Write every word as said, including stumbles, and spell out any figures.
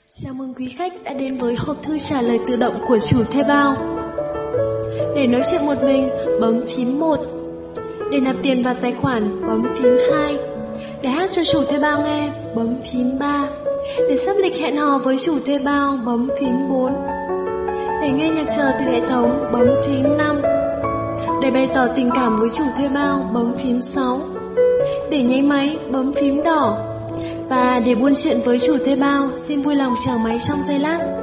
Chào mừng quý khách đã đến với hộp thư trả lời tự động của chủ thuê bao. Để nói chuyện một mình, bấm phím một. Để nạp tiền vào tài khoản, bấm phím hai. Để hát cho chủ thuê bao nghe, bấm phím ba. Để sắp lịch hẹn hò với chủ thuê bao, bấm phím bốn. Để nghe nhạc chờ từ hệ thống, bấm phím năm. Để bày tỏ tình cảm với chủ thuê bao, bấm phím sáu. Để nháy máy, bấm phím đỏ. Và để buôn chuyện với chủ thuê bao, xin vui lòng chờ máy trong giây lát.